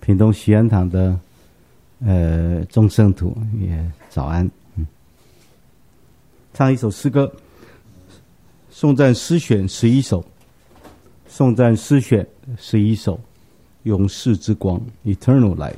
屏东喜安堂的众圣徒也早安。唱一首诗歌，颂赞诗选11首，颂赞诗选11首，永世之光 Eternal Light。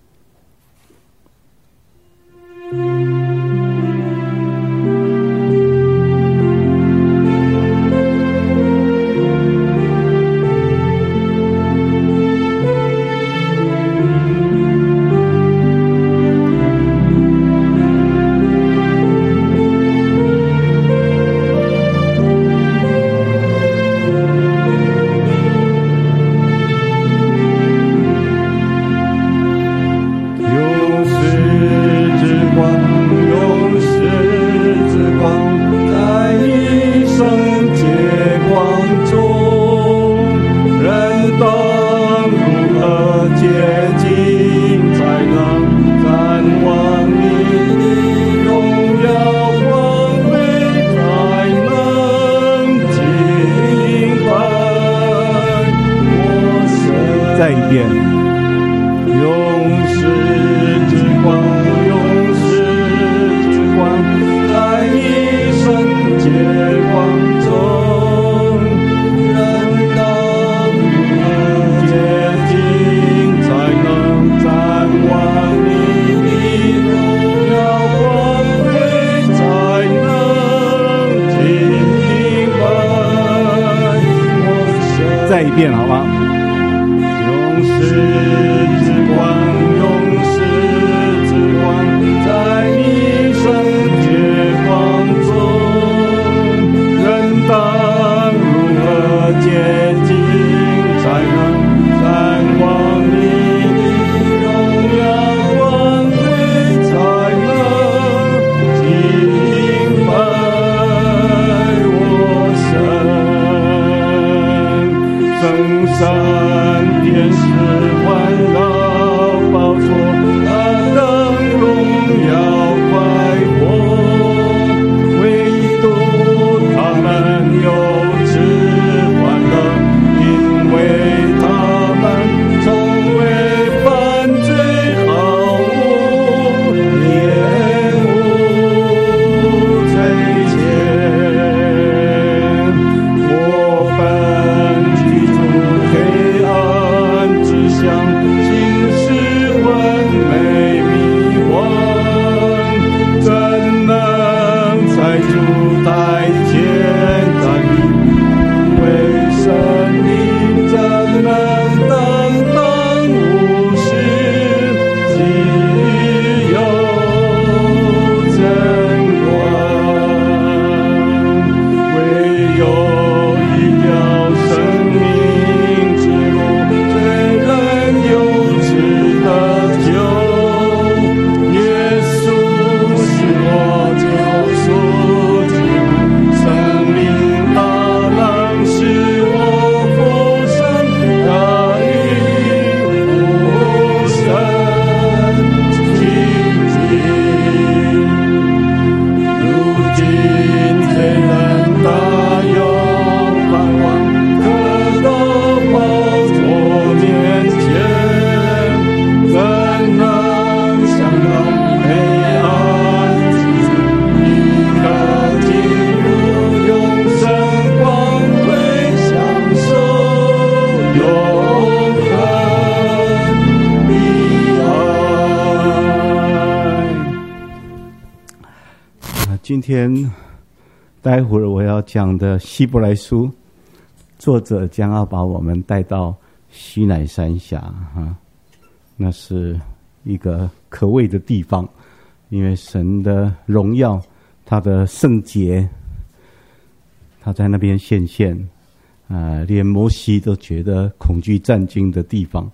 今天待会儿我要讲的希伯来书，作者将要把我们带到西乃山下那是一个可畏的地方，因为神的荣耀，他的圣洁，他在那边显现连摩西都觉得恐惧战惊的地方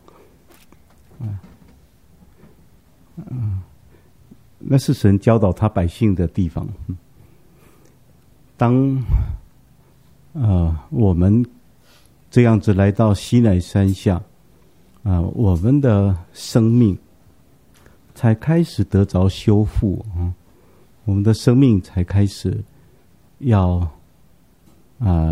那是神教导他百姓的地方。当我们这样子来到西乃山下我们的生命才开始得着修复我们的生命才开始要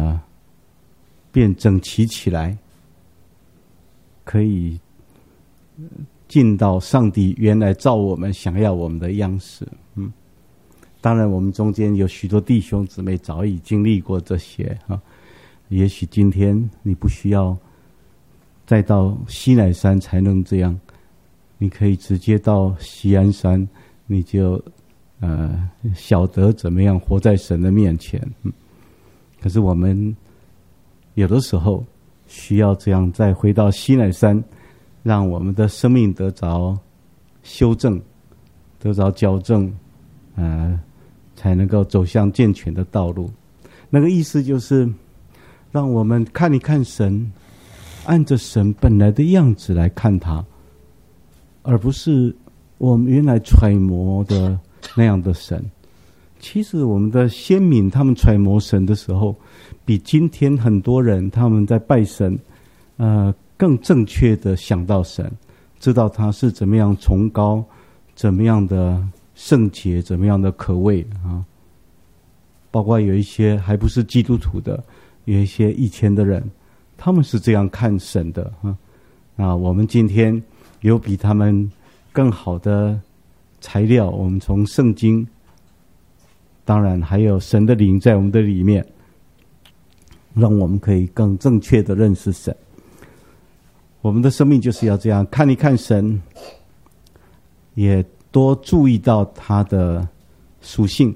变整齐起来，可以进到上帝原来造我们想要我们的样式。当然我们中间有许多弟兄姊妹早已经历过这些也许今天你不需要再到西乃山才能这样，你可以直接到锡安山，你就晓得怎么样活在神的面前。可是我们有的时候需要这样再回到西乃山，让我们的生命得着修正，得着矫正，才能够走向健全的道路。那个意思就是让我们看一看神，按着神本来的样子来看他，而不是我们原来揣摩的那样的神。其实我们的先民他们揣摩神的时候，比今天很多人他们在拜神更正确的想到神，知道他是怎么样崇高，怎么样的圣洁，怎么样的可畏包括有一些还不是基督徒的，有一些以前的人，他们是这样看神的我们今天有比他们更好的材料，我们从圣经，当然还有神的灵在我们的里面，让我们可以更正确的认识神。我们的生命就是要这样看一看神，也多注意到他的属性，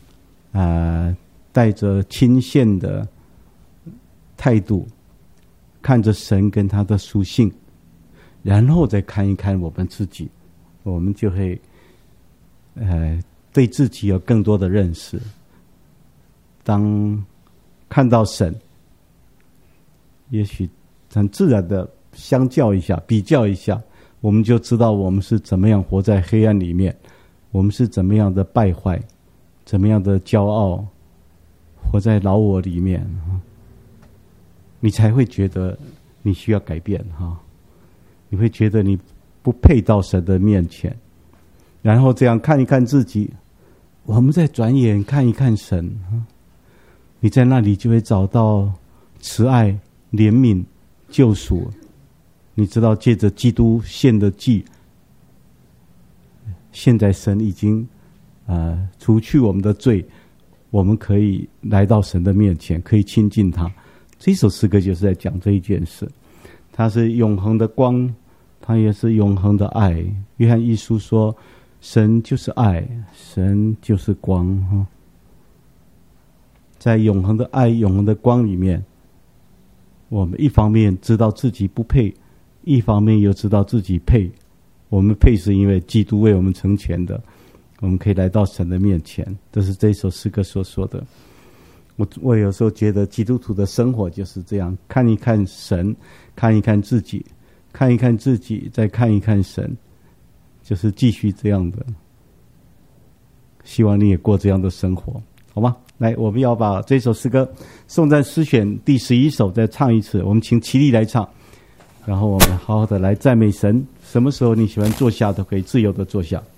带着钦羡的态度看着神跟他的属性，然后再看一看我们自己，我们就会对自己有更多的认识。当看到神，也许很自然的相较一下，比较一下，我们就知道我们是怎么样活在黑暗里面，我们是怎么样的败坏，怎么样的骄傲，活在老我里面，你才会觉得你需要改变你会觉得你不配到神的面前，然后这样看一看自己，我们再转眼看一看神，你在那里就会找到慈爱、怜悯、救赎。你知道借着基督献的祭，现在神已经除去我们的罪，我们可以来到神的面前，可以亲近他。这首诗歌就是在讲这一件事，它是永恒的光，它也是永恒的爱。约翰一书说神就是爱，神就是光在永恒的爱、永恒的光里面，我们一方面知道自己不配，一方面又知道自己配。我们配是因为基督为我们成全的，我们可以来到神的面前。这是这首诗歌所说的。我有时候觉得基督徒的生活就是这样，看一看神，看一看自己，看一看自己，再看一看神，就是继续这样的。希望你也过这样的生活，好吗？来，我们要把这首诗歌颂赞诗选第11首再唱一次，我们请齐力来唱，然后我们好好的来赞美神。什么时候你喜欢坐下都可以自由的坐下。